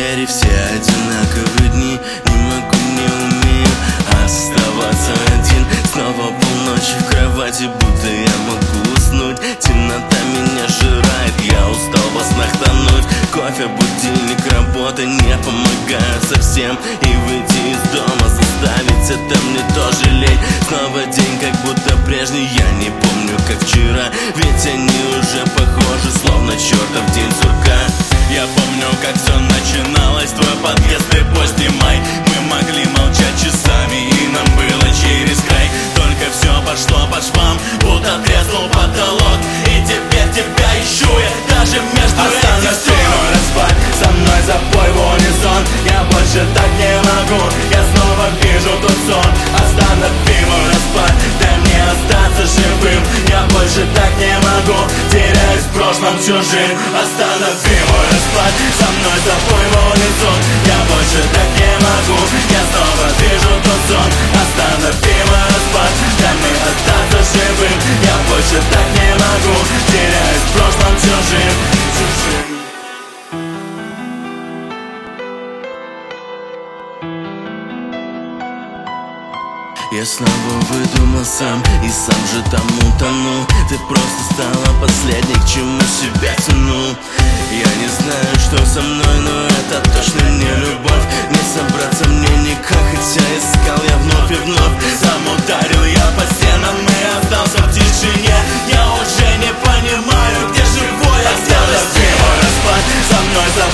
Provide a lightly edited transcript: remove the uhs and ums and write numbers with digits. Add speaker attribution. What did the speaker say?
Speaker 1: теперь и все одинаковые дни. Не могу, не умею оставаться один. Снова полночи в кровати, будто я могу уснуть. Темнота меня жирает, я устал во снах тонуть. Кофе, будильник, работа не помогают совсем. И выйти из дома, заставить это мне тоже лень. Снова день, как будто прежний, я не помню, как вчера. Ведь они уже похожи, словно чертов день сурка. Я помню, как все начиналось, твой подъезд и поздний май. Мы могли молчать часами, и нам было через край. Только все пошло по швам, будто треснул потолок. И теперь тебя ищу я даже между этих строк.
Speaker 2: Распад, со мной запой в унисон. Я больше так не могу, я снова вижу тот сон. Останови мой распад, дай мне остаться живым. Я больше так не могу, теряюсь в прошлом чужим. Останови мой распад, со мной запой в унисон. Я больше так не могу, я снова вижу тот сон. Останови мой распад, дай мне остаться живым. Я больше так не могу, теряюсь в прошлом чужим.
Speaker 1: Я снова выдумал сам и сам же там утону. Ты просто стала последней, к чему себя тяну. Я не знаю, что со мной, но это точно не любовь. Не собраться мне никак, хотя искал я вновь и вновь. Сам ударил я по стенам и остался в тишине. Я уже не понимаю, где живой я.
Speaker 2: Останови мой распад, со мной